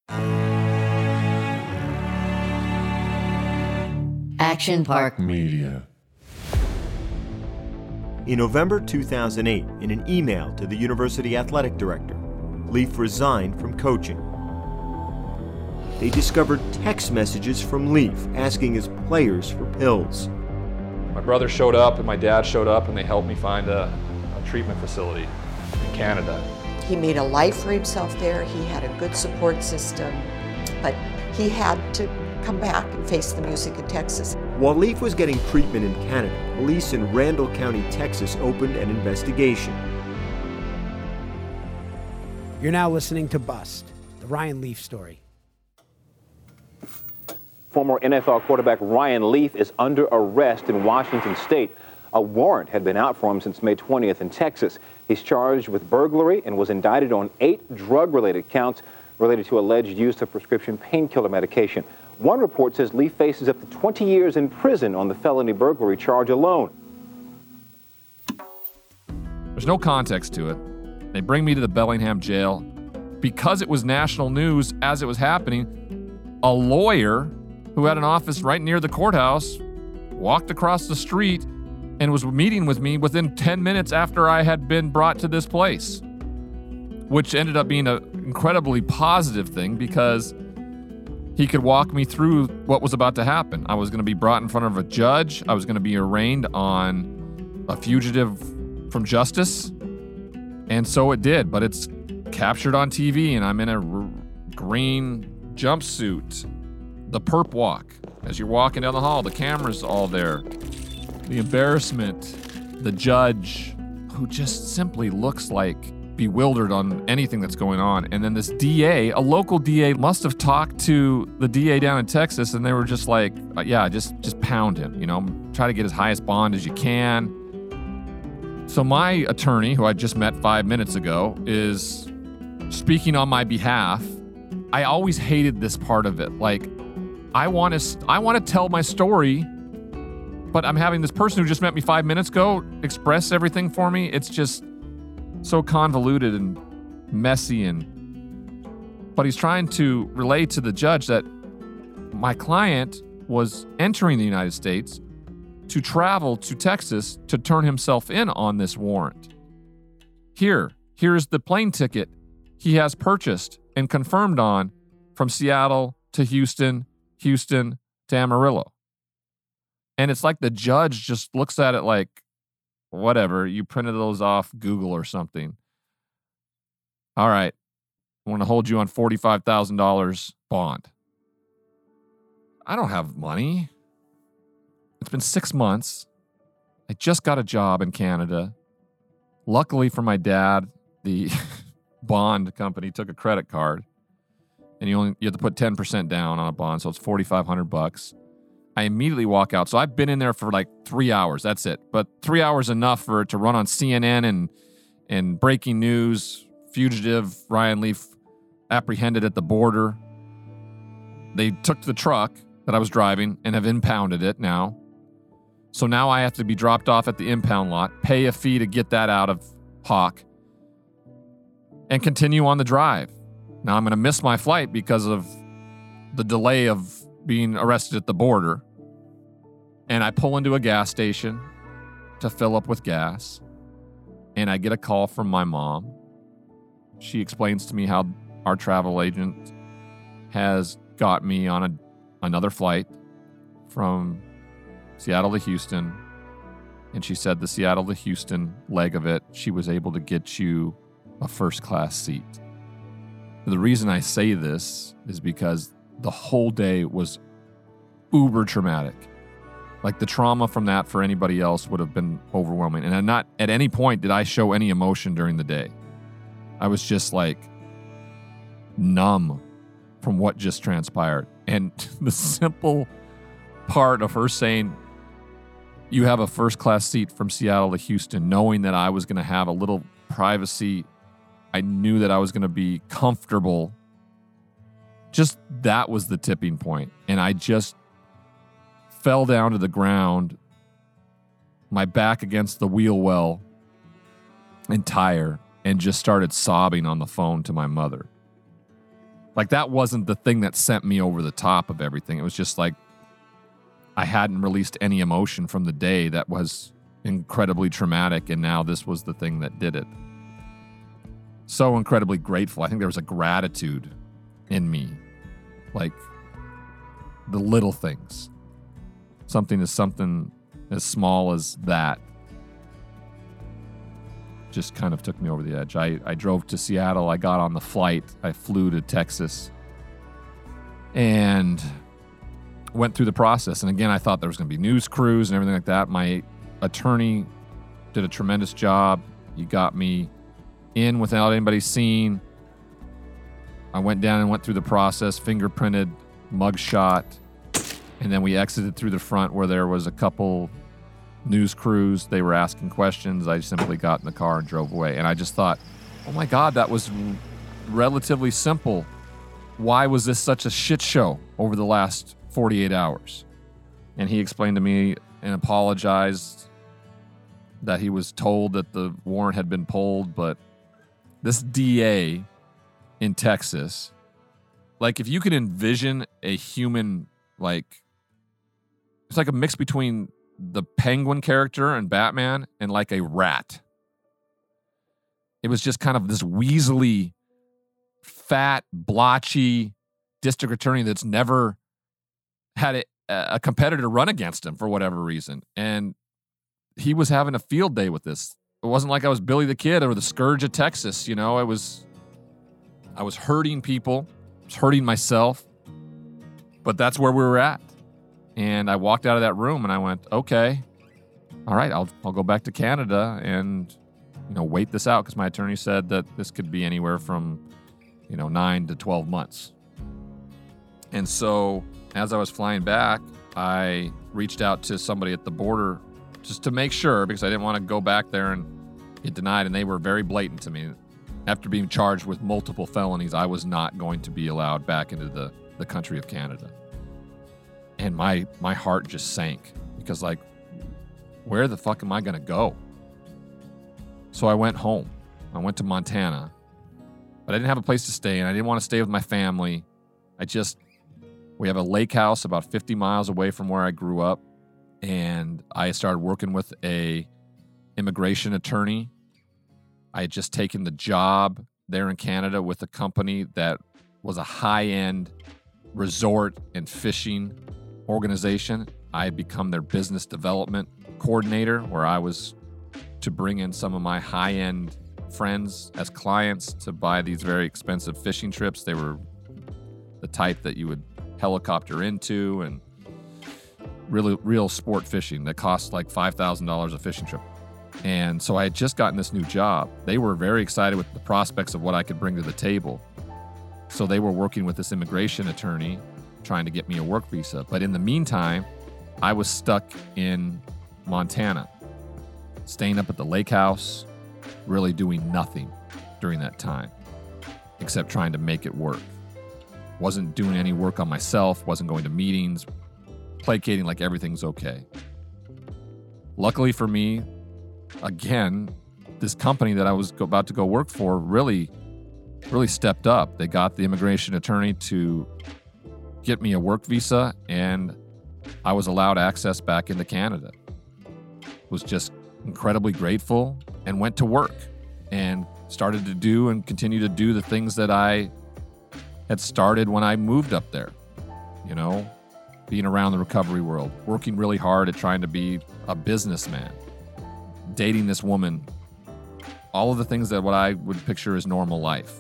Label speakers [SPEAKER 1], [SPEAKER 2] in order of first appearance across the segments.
[SPEAKER 1] Action Park
[SPEAKER 2] Media.
[SPEAKER 3] In November 2008, in an email to the university athletic director, Leaf resigned from coaching. They discovered text messages from Leaf asking his players for pills.
[SPEAKER 4] My brother showed up and my dad showed up and they helped me find a treatment facility in Canada.
[SPEAKER 5] He made a life for himself there. He had a good support system, but he had to come back and face the music in Texas.
[SPEAKER 3] While Leaf was getting treatment in Canada, police in Randall County, Texas opened an investigation.
[SPEAKER 6] You're now listening to Bust, the Ryan Leaf story.
[SPEAKER 7] Former NFL quarterback Ryan Leaf is under arrest in Washington State. A warrant had been out for him since May 20th in Texas. He's charged with burglary and was indicted on 8 drug-related counts related to alleged use of prescription painkiller medication. One report says Leaf faces up to 20 years in prison on the felony burglary charge alone.
[SPEAKER 4] There's no context to it. They bring me to the Bellingham jail. Because it was national news as it was happening, a lawyer who had an office right near the courthouse walked across the street and was meeting with me within 10 minutes after I had been brought to this place, which ended up being an incredibly positive thing because he could walk me through what was about to happen. I was going to be brought in front of a judge. I was going to be arraigned on a fugitive from justice. And so it did, but it's captured on TV and I'm in a green jumpsuit. The perp walk. As you're walking down the hall, the camera's all there. The embarrassment. The judge, who just simply looks like bewildered on anything that's going on. And then this DA, a local DA, must have talked to the DA down in Texas, and they were just like, yeah, just pound him, try to get as highest bond as you can. So my attorney, who I just met 5 minutes ago, is speaking on my behalf. I always hated this part of it. Like, I want to tell my story, but I'm having this person who just met me 5 minutes ago express everything for me. It's just so convoluted and messy, but he's trying to relay to the judge that my client was entering the United States to travel to Texas to turn himself in on this warrant. Here's the plane ticket he has purchased and confirmed on from Seattle to Houston to Amarillo. And it's like the judge just looks at it like, whatever, you printed those off Google or something. All right, I want to hold you on $45,000 bond. I don't have money. It's been 6 months. I just got a job in Canada. Luckily for my dad, the bond company took a credit card, and you have to put 10% down on a bond, so it's $4,500. I immediately walk out. So I've been in there for like 3 hours. That's it. But 3 hours enough for it to run on CNN and breaking news. Fugitive Ryan Leaf apprehended at the border. They took the truck that I was driving and have impounded it now. So now I have to be dropped off at the impound lot, pay a fee to get that out of Hawk, and continue on the drive. Now I'm going to miss my flight because of the delay of being arrested at the border. And I pull into a gas station to fill up with gas. And I get a call from my mom. She explains to me how our travel agent has got me on another flight from Seattle to Houston. And she said the Seattle to Houston leg of it, she was able to get you a first-class seat. The reason I say this is because the whole day was uber traumatic. Like, the trauma from that for anybody else would have been overwhelming. And not at any point did I show any emotion during the day. I was just like numb from what just transpired. And the simple part of her saying, you have a first-class seat from Seattle to Houston, knowing that I was going to have a little privacy, I knew that I was going to be comfortable. Just that was the tipping point. And I just fell down to the ground, my back against the wheel well and tire, and just started sobbing on the phone to my mother. Like, that wasn't the thing that sent me over the top of everything. It was just like I hadn't released any emotion from the day that was incredibly traumatic, and now this was the thing that did it. So incredibly grateful. I think there was a gratitude in me. Like, the little things. Something as small as that just kind of took me over the edge. I drove to Seattle. I got on the flight. I flew to Texas and went through the process. And again, I thought there was going to be news crews and everything like that. My attorney did a tremendous job. He got me in without anybody seeing. I went down and went through the process, fingerprinted, mugshot, and then we exited through the front where there was a couple news crews. They were asking questions. I simply got in the car and drove away. And I just thought, oh my God, that was relatively simple. Why was this such a shit show over the last 48 hours? And he explained to me and apologized that he was told that the warrant had been pulled, but this DA in Texas, like, if you could envision a human, like, it's like a mix between the Penguin character and Batman and like a rat. It was just kind of this weaselly, fat, blotchy district attorney that's never had a competitor run against him for whatever reason. And he was having a field day with this. It wasn't like I was Billy the Kid or the Scourge of Texas, you know. I was hurting people. I was hurting myself. But that's where we were at. And I walked out of that room and I went, okay, all right, I'll go back to Canada and, you know, wait this out, because my attorney said that this could be anywhere from, 9 to 12 months. And so as I was flying back, I reached out to somebody at the border just to make sure, because I didn't want to go back there and get denied. And they were very blatant to me. After being charged with multiple felonies, I was not going to be allowed back into the country of Canada. And my heart just sank, because, like, where the fuck am I going to go? So I went home. I went to Montana, but I didn't have a place to stay, and I didn't want to stay with my family. We have a lake house about 50 miles away from where I grew up, and I started working with a immigration attorney. I had just taken the job there in Canada with a company that was a high-end resort and fishing organization. I had become their business development coordinator, where I was to bring in some of my high-end friends as clients to buy these very expensive fishing trips. They were the type that you would helicopter into, and really real sport fishing that cost like $5,000 a fishing trip. And so I had just gotten this new job. They were very excited with the prospects of what I could bring to the table. So they were working with this immigration attorney trying to get me a work visa. But in the meantime, I was stuck in Montana, staying up at the lake house, really doing nothing during that time, except trying to make it work. Wasn't doing any work on myself, wasn't going to meetings, placating like everything's okay. Luckily for me, again, this company that I was about to go work for really stepped up. They got the immigration attorney to get me a work visa, and I was allowed access back into Canada. Was just incredibly grateful and went to work and started to do and continue to do the things that I had started when I moved up there. Being around the recovery world, working really hard at trying to be a businessman, dating this woman, all of the things that what I would picture as normal life.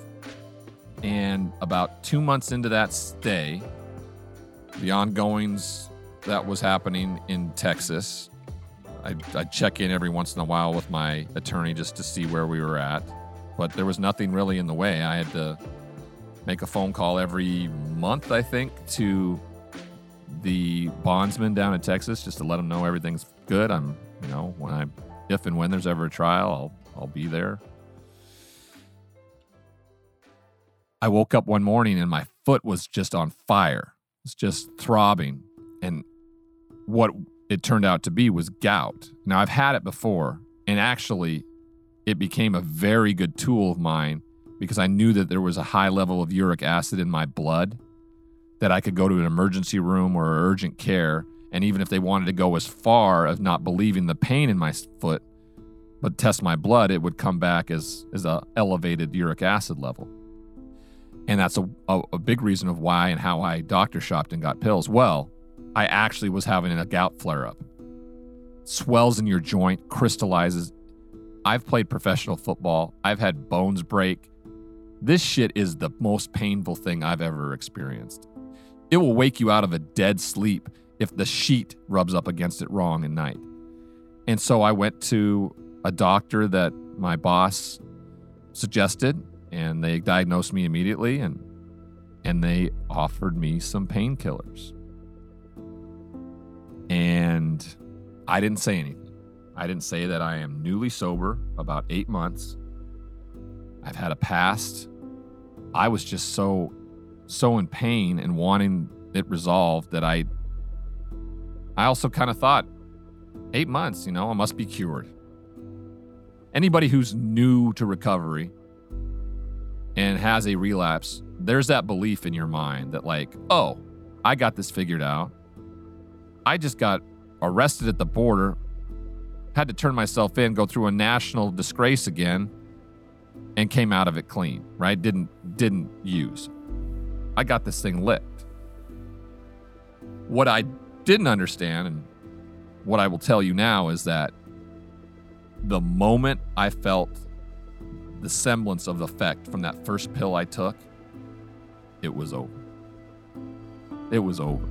[SPEAKER 4] And about 2 months into that stay, the ongoings that was happening in Texas, I'd check in every once in a while with my attorney just to see where we were at. But there was nothing really in the way. I had to make a phone call every month, I think, to the bondsman down in Texas just to let them know everything's good. If and when there's ever a trial, I'll be there. I woke up one morning and my foot was just on fire. It's just throbbing. And what it turned out to be was gout. Now, I've had it before, and actually, it became a very good tool of mine because I knew that there was a high level of uric acid in my blood, that I could go to an emergency room or urgent care, and even if they wanted to go as far as not believing the pain in my foot, but test my blood, it would come back as a elevated uric acid level. And that's a big reason of why and how I doctor shopped and got pills. Well, I actually was having a gout flare-up. Swells in your joint, crystallizes. I've played professional football. I've had bones break. This shit is the most painful thing I've ever experienced. It will wake you out of a dead sleep if the sheet rubs up against it wrong at night. And so I went to a doctor that my boss suggested, and they diagnosed me immediately, and they offered me some painkillers. And I didn't say anything. I didn't say that I am newly sober, about 8 months. I've had a past. I was just so in pain and wanting it resolved that I also kind of thought, 8 months, I must be cured. Anybody who's new to recovery and has a relapse, there's that belief in your mind that like, oh, I got this figured out. I just got arrested at the border, had to turn myself in, go through a national disgrace again, and came out of it clean, right? Didn't use. I got this thing licked. What I didn't understand, and what I will tell you now, is that the moment I felt the semblance of the effect from that first pill I took, it was over. It was over.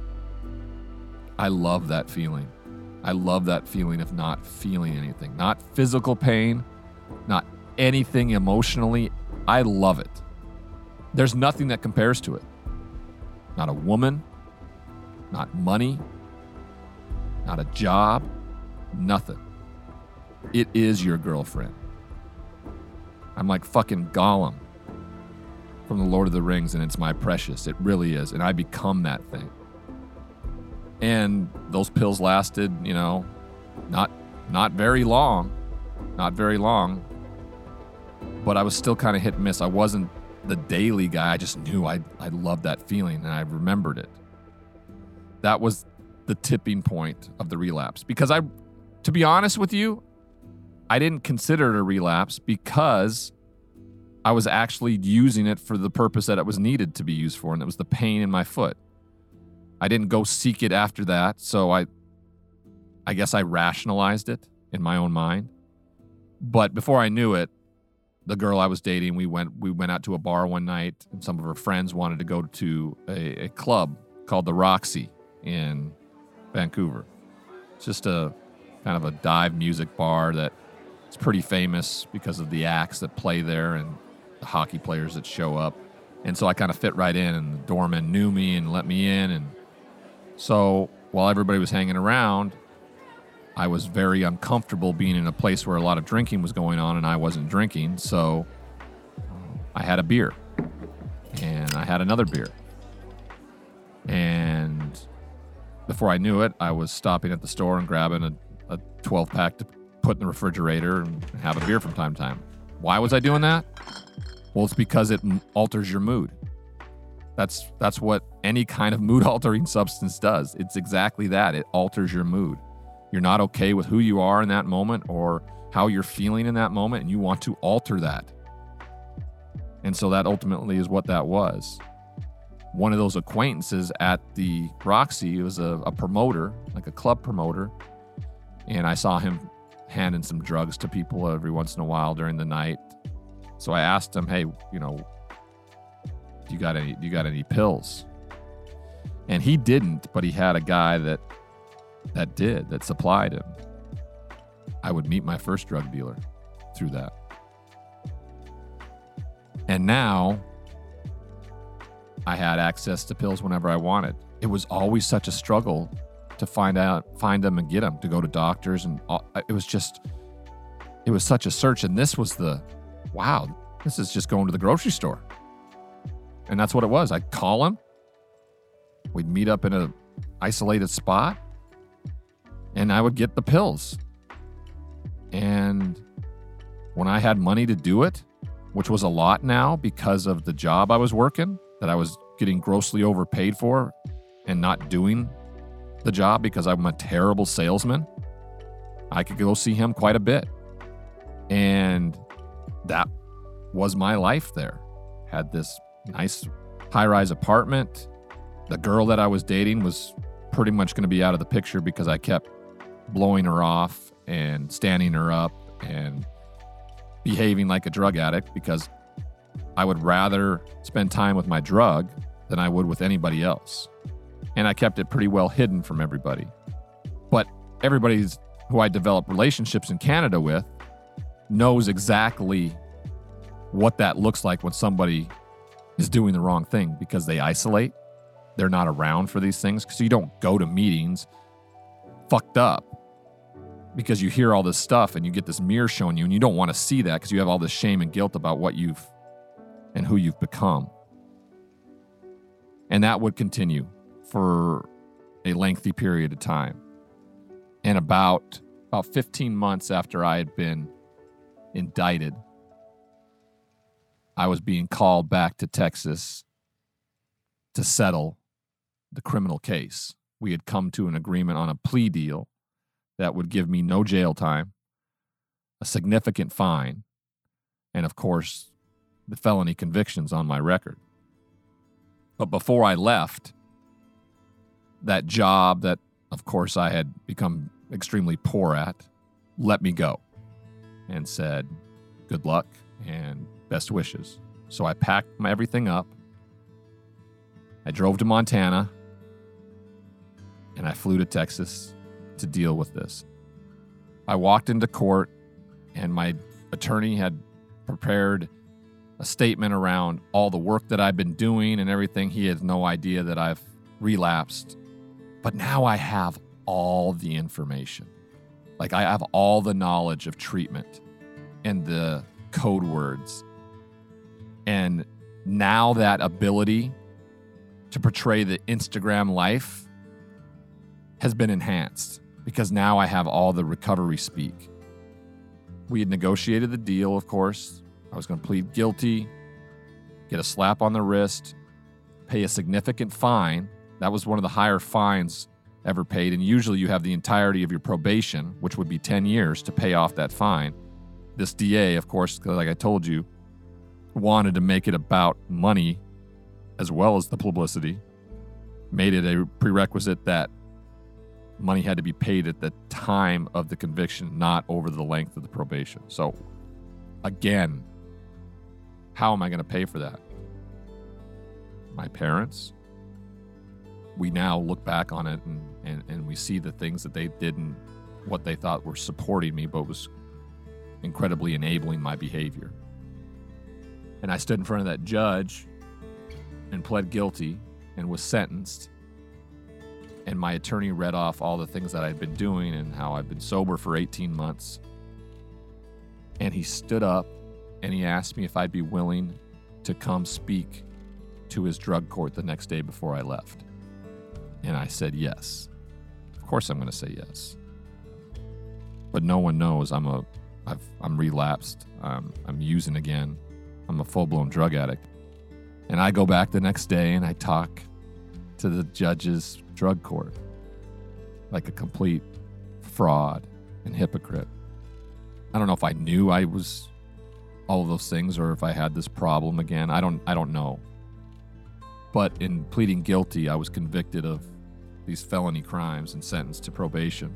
[SPEAKER 4] I love that feeling. I love that feeling of not feeling anything. Not physical pain, not anything emotionally. I love it. There's nothing that compares to it. Not a woman, not money, not a job, nothing. It is your girlfriend. I'm like fucking Gollum from the Lord of the Rings, and it's my precious. It really is. And I become that thing. And those pills lasted, not very long. Not very long. But I was still kind of hit and miss. I wasn't the daily guy. I just knew I loved that feeling, and I remembered it. That was the tipping point of the relapse. Because to be honest with you, I didn't consider it a relapse because I was actually using it for the purpose that it was needed to be used for, and it was the pain in my foot. I didn't go seek it after that, so I guess I rationalized it in my own mind. But before I knew it, the girl I was dating, we went out to a bar one night, and some of her friends wanted to go to a club called the Roxy in Vancouver. It's just a kind of a dive music bar that it's pretty famous because of the acts that play there and the hockey players that show up. And so I kind of fit right in, and the doorman knew me and let me in. And so while everybody was hanging around, I was very uncomfortable being in a place where a lot of drinking was going on, and I wasn't drinking. So I had a beer, and I had another beer. And before I knew it, I was stopping at the store and grabbing a 12-pack to put in the refrigerator and have a beer from time to time. Why was I doing that? Well, it's because it alters your mood. That's what any kind of mood-altering substance does. It's exactly that. It alters your mood. You're not okay with who you are in that moment or how you're feeling in that moment, and you want to alter that. And so that ultimately is what that was. One of those acquaintances at the Roxy was a promoter, like a club promoter, and I saw him handing some drugs to people every once in a while during the night. So I asked him, hey, do you got any pills? And he didn't, but he had a guy that supplied him. I would meet my first drug dealer through that. And now I had access to pills whenever I wanted. It was always such a struggle to find them and get them, to go to doctors. And it was such a search. And this was this is just going to the grocery store. And that's what it was. I'd call him. We'd meet up in an isolated spot, and I would get the pills. And when I had money to do it, which was a lot now because of the job I was working, that I was getting grossly overpaid for and not doing the job because I'm a terrible salesman. I could go see him quite a bit. And that was my life there. Had this nice high-rise apartment. The girl that I was dating was pretty much going to be out of the picture because I kept blowing her off and standing her up and behaving like a drug addict, because I would rather spend time with my drug than I would with anybody else. And I kept it pretty well hidden from everybody. But everybody who I developed relationships in Canada with knows exactly what that looks like when somebody is doing the wrong thing, because they isolate. They're not around for these things, because you don't go to meetings fucked up because you hear all this stuff and you get this mirror showing you, and you don't want to see that because you have all this shame and guilt about what you've and who you've become. And that would continue for a lengthy period of time. And about 15 months after I had been indicted, I was being called back to Texas to settle the criminal case. We had come to an agreement on a plea deal that would give me no jail time, a significant fine, and of course, the felony convictions on my record. But before I left, that job that, of course, I had become extremely poor at, let me go and said, good luck and best wishes. So I packed everything up. I drove to Montana, and I flew to Texas to deal with this. I walked into court, and my attorney had prepared a statement around all the work that I've been doing and everything. He has no idea that I've relapsed. But now I have all the information. Like, I have all the knowledge of treatment and the code words. And now that ability to portray the Instagram life has been enhanced, because now I have all the recovery speak. We had negotiated the deal, of course. I was going to plead guilty, get a slap on the wrist, pay a significant fine. That was one of the higher fines ever paid. And usually you have the entirety of your probation, which would be 10 years, to pay off that fine. This DA, of course, like I told you, wanted to make it about money as well as the publicity, made it a prerequisite that money had to be paid at the time of the conviction, not over the length of the probation. So, again, how am I going to pay for that? My parents? We now look back on it and we see the things that they did and what they thought were supporting me, but was incredibly enabling my behavior. And I stood in front of that judge and pled guilty and was sentenced. And my attorney read off all the things that I'd been doing and how I'd been sober for 18 months. And he stood up and he asked me if I'd be willing to come speak to his drug court the next day before I left. And I said yes. Of course I'm going to say yes. But no one knows I'm relapsed. I'm using again. I'm a full-blown drug addict. And I go back the next day and I talk to the judge's drug court like a complete fraud and hypocrite. I don't know if I knew I was all of those things or if I had this problem again. I don't know. But in pleading guilty, I was convicted of these felony crimes and sentenced to probation.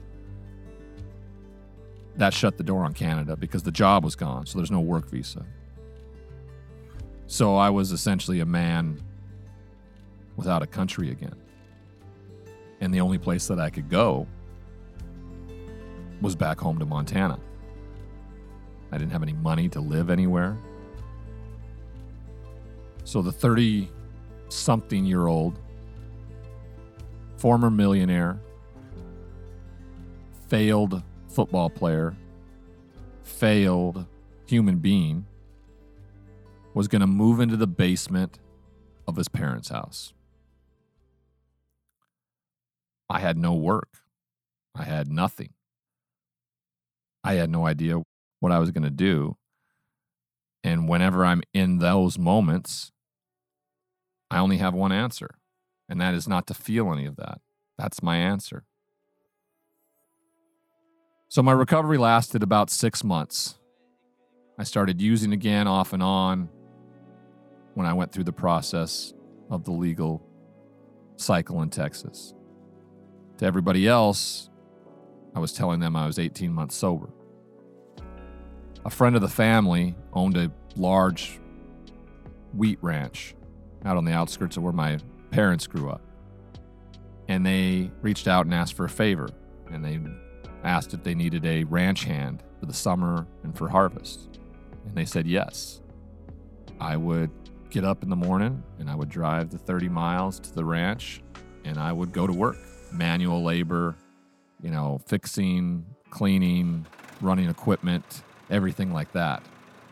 [SPEAKER 4] That shut the door on Canada because the job was gone, so there's no work visa. So I was essentially a man without a country again. And the only place that I could go was back home to Montana. I didn't have any money to live anywhere. So the 30-something-year-old former millionaire, failed football player, failed human being, was going to move into the basement of his parents' house. I had no work. I had nothing. I had no idea what I was going to do. And whenever I'm in those moments, I only have one answer, and that is not to feel any of that. That's my answer. So my recovery lasted about 6 months. I started using again off and on when I went through the process of the legal cycle in Texas. To everybody else, I was telling them I was 18 months sober. A friend of the family owned a large wheat ranch out on the outskirts of where my parents grew up. And they reached out and asked for a favor. And they asked if they needed a ranch hand for the summer and for harvest. And they said yes. I would get up in the morning and I would drive the 30 miles to the ranch and I would go to work. Manual labor, fixing, cleaning, running equipment, everything like that.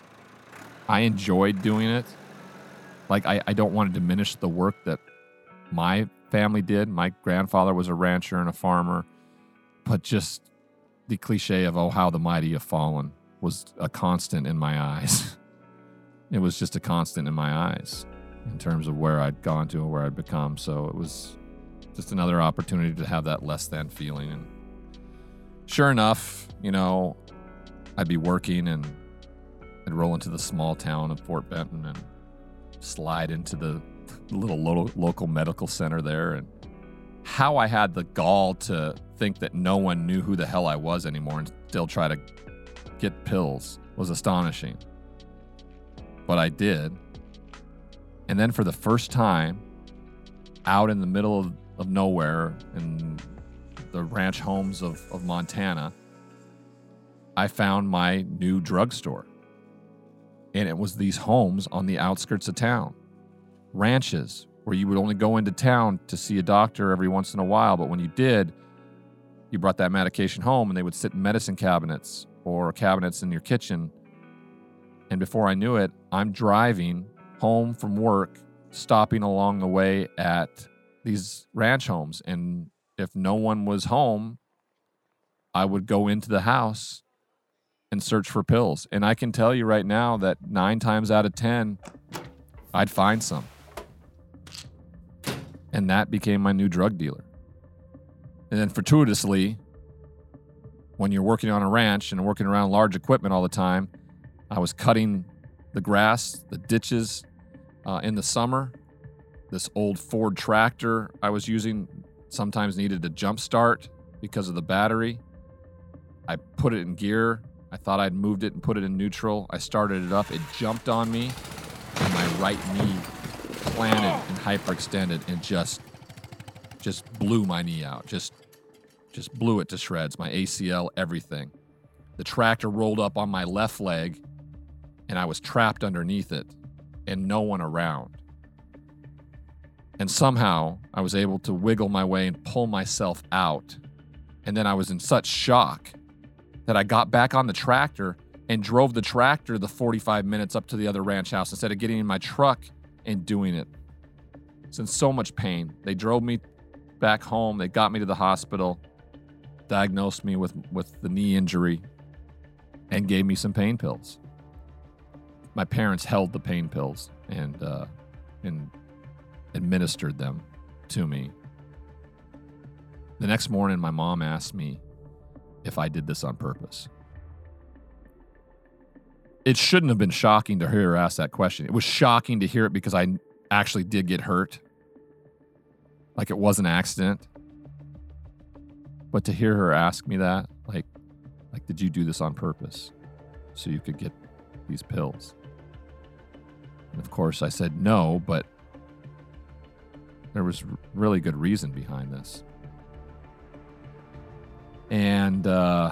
[SPEAKER 4] I enjoyed doing it. Like, I don't want to diminish the work that my family did. My grandfather was a rancher and a farmer, but just the cliche of, oh, how the mighty have fallen was a constant in my eyes. It was just a constant in my eyes in terms of where I'd gone to and where I'd become. So it was just another opportunity to have that less than feeling. And sure enough, I'd be working and I'd roll into the small town of Fort Benton and slide into the little local medical center there. And how I had the gall to think that no one knew who the hell I was anymore and still try to get pills was astonishing. But I did. And then for the first time, out in the middle of nowhere in the ranch homes of Montana, I found my new drugstore. And it was these homes on the outskirts of town. Ranches where you would only go into town to see a doctor every once in a while. But when you did, you brought that medication home and they would sit in medicine cabinets or cabinets in your kitchen. And before I knew it, I'm driving home from work, stopping along the way at these ranch homes. And if no one was home, I would go into the house and search for pills. And I can tell you right now that 9 times out of 10, I'd find some. And that became my new drug dealer. And then fortuitously, when you're working on a ranch and working around large equipment all the time, I was cutting the grass, the ditches in the summer. This old Ford tractor I was using sometimes needed a jump start because of the battery. I put it in gear. I thought I'd moved it and put it in neutral. I started it up. It jumped on me, and my right knee planted and hyperextended and just blew my knee out. Just blew it to shreds. My ACL, everything. The tractor rolled up on my left leg, and I was trapped underneath it, and no one around. And somehow I was able to wiggle my way and pull myself out. And then I was in such shock that I got back on the tractor and drove the tractor the 45 minutes up to the other ranch house instead of getting in my truck and doing it. I was in so much pain. They drove me back home. They got me to the hospital, diagnosed me with the knee injury, and gave me some pain pills. My parents held the pain pills and administered them to me. The next morning, my mom asked me if I did this on purpose. It shouldn't have been shocking to hear her ask that question. It was shocking to hear it because I actually did get hurt. Like it was an accident. But to hear her ask me that, like, did you do this on purpose so you could get these pills? And of course I said no, but there was really good reason behind this. And that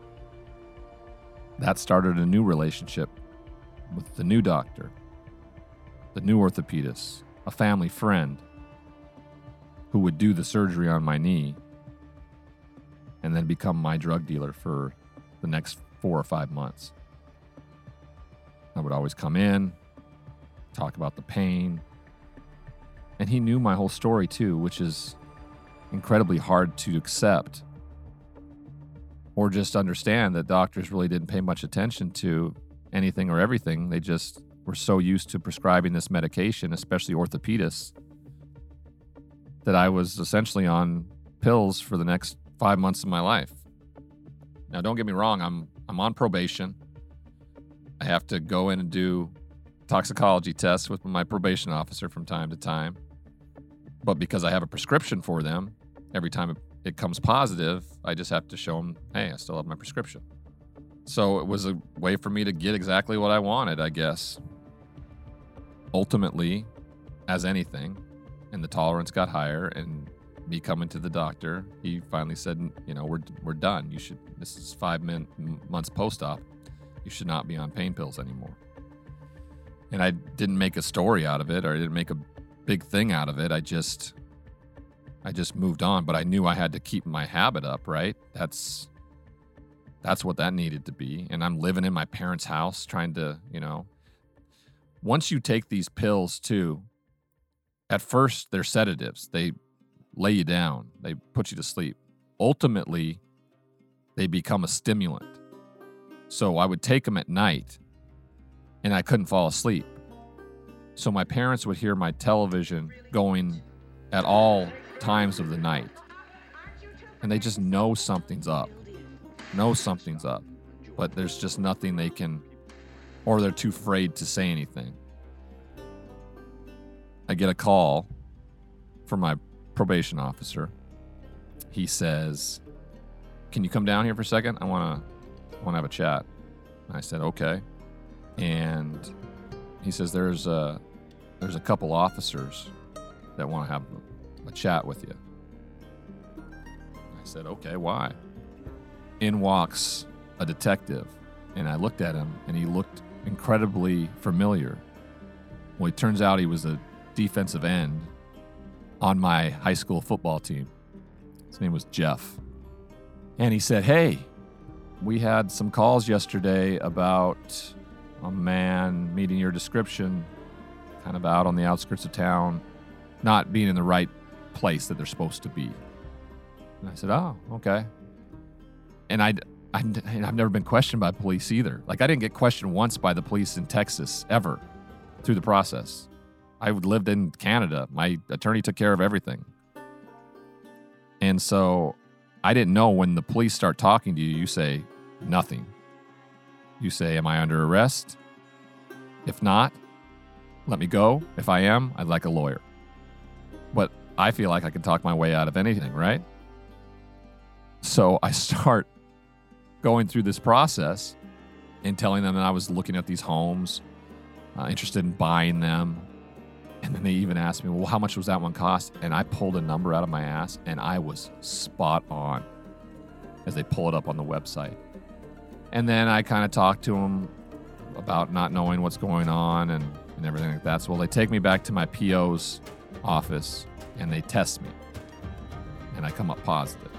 [SPEAKER 4] started a new relationship with the new doctor, the new orthopedist, a family friend who would do the surgery on my knee and then become my drug dealer for the next 4 or 5 months. I would always come in, talk about the pain, and he knew my whole story too, which is incredibly hard to accept or just understand that doctors really didn't pay much attention to anything or everything. They just were so used to prescribing this medication, especially orthopedists, that I was essentially on pills for the next 5 months of my life. Now, don't get me wrong, I'm on probation. I have to go in and do toxicology tests with my probation officer from time to time. But because I have a prescription for them, every time it comes positive, I just have to show them, hey, I still have my prescription. So it was a way for me to get exactly what I wanted, I guess. Ultimately, as anything, and the tolerance got higher, and me coming to the doctor, he finally said, we're done. This is 5 months post-op. You should not be on pain pills anymore. And I didn't make a story out of it, or I didn't make a big thing out of it. I just moved on, but I knew I had to keep my habit up, right? That's what that needed to be. And I'm living in my parents' house trying to, once you take these pills too, at first they're sedatives. They lay you down. They put you to sleep. Ultimately, they become a stimulant. So I would take them at night and I couldn't fall asleep. So my parents would hear my television going at all times of the night. And they just know something's up. But there's just nothing they can, or they're too afraid to say anything. I get a call from my probation officer. He says, "Can you come down here for a second? I want to have a chat." And I said, "Okay." And he says, there's a couple officers that want to have a chat with you. I said, "Okay, why?" In walks a detective, and I looked at him, and he looked incredibly familiar. Well, it turns out he was a defensive end on my high school football team. His name was Jeff. And he said, "Hey, we had some calls yesterday about a man meeting your description, kind of out on the outskirts of town, not being in the right place that they're supposed to be." And I said, "Oh, okay." And I've never been questioned by police either. Like, I didn't get questioned once by the police in Texas ever through the process. I lived in Canada. My attorney took care of everything. And so I didn't know, when the police start talking to you, you say nothing. You say, "Am I under arrest? If not, let me go. If I am, I'd like a lawyer." But I feel like I can talk my way out of anything, right? So I start going through this process and telling them that I was looking at these homes, interested in buying them. And then they even asked me, "Well, how much was that one cost?" And I pulled a number out of my ass, and I was spot on as they pull it up on the website. And then I kind of talked to them about not knowing what's going on and everything like that. So, well, they take me back to my PO's office, and they test me. And I come up positive.